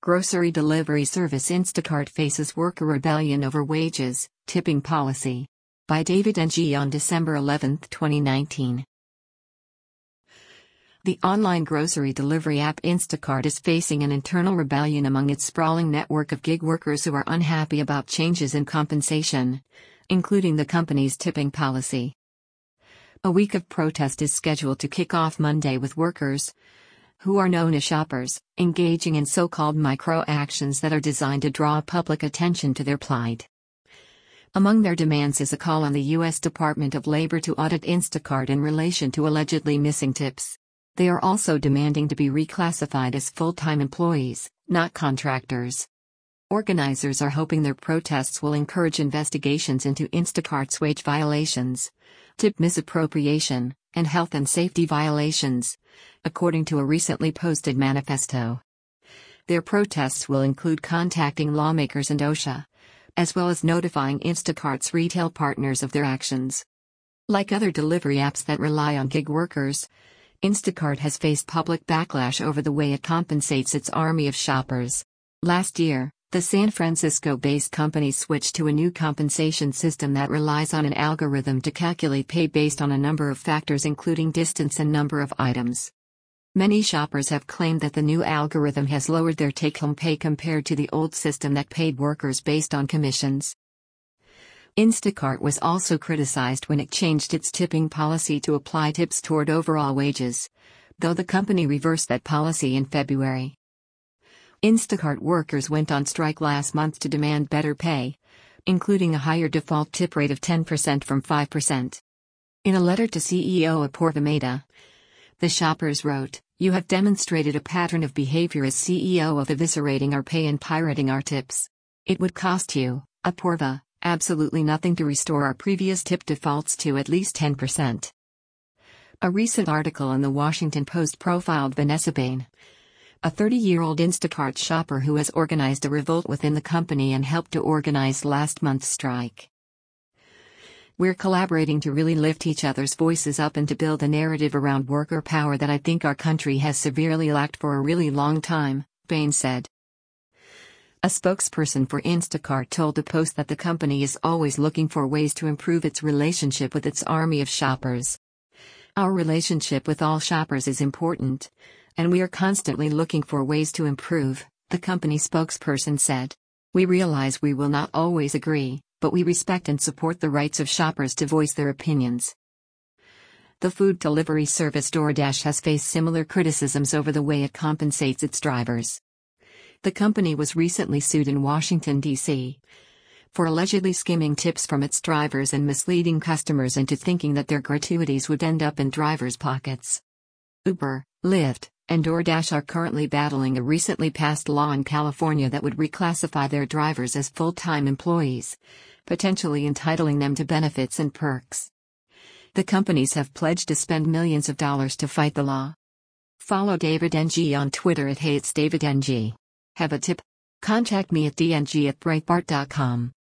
Grocery delivery service Instacart faces worker rebellion over wages, tipping policy. By David Ng on December 11, 2019. The online grocery delivery app Instacart is facing an internal rebellion among its sprawling network of gig workers who are unhappy about changes in compensation, including the company's tipping policy. A week of protest is scheduled to kick off Monday with workers, who are known as shoppers, engaging in so-called micro-actions that are designed to draw public attention to their plight. Among their demands is a call on the U.S. Department of Labor to audit Instacart in relation to allegedly missing tips. They are also demanding to be reclassified as full-time employees, not contractors. Organizers are hoping their protests will encourage investigations into Instacart's wage violations, tip misappropriation, and health and safety violations, according to a recently posted manifesto. Their protests will include contacting lawmakers and OSHA, as well as notifying Instacart's retail partners of their actions. Like other delivery apps that rely on gig workers, Instacart has faced public backlash over the way it compensates its army of shoppers. Last year, the San Francisco-based company switched to a new compensation system that relies on an algorithm to calculate pay based on a number of factors including distance and number of items. Many shoppers have claimed that the new algorithm has lowered their take-home pay compared to the old system that paid workers based on commissions. Instacart was also criticized when it changed its tipping policy to apply tips toward overall wages, though the company reversed that policy in February. Instacart workers went on strike last month to demand better pay, including a higher default tip rate of 10% from 5%. In a letter to CEO Apoorva Mehta, the shoppers wrote, "You have demonstrated a pattern of behavior as CEO of eviscerating our pay and pirating our tips. It would cost you, Apoorva, absolutely nothing to restore our previous tip defaults to at least 10%. A recent article in the Washington Post profiled Vanessa Bain, a 30-year-old Instacart shopper who has organized a revolt within the company and helped to organize last month's strike. We're collaborating to really lift each other's voices up and to build a narrative around worker power that I think our country has severely lacked for a really long time," Bain said. A spokesperson for Instacart told the Post that the company is always looking for ways to improve its relationship with its army of shoppers. "Our relationship with all shoppers is important, and we are constantly looking for ways to improve," the company spokesperson said. "We realize we will not always agree, but we respect and support the rights of shoppers to voice their opinions." The food delivery service DoorDash has faced similar criticisms over the way it compensates its drivers. The company was recently sued in Washington, D.C., for allegedly skimming tips from its drivers and misleading customers into thinking that their gratuities would end up in drivers' pockets. Uber, Lyft, and DoorDash are currently battling a recently passed law in California that would reclassify their drivers as full-time employees, potentially entitling them to benefits and perks. The companies have pledged to spend millions of dollars to fight the law. Follow David Ng on Twitter at @HeyIt'sDavidNG. Have a tip? Contact me at dng@breitbart.com.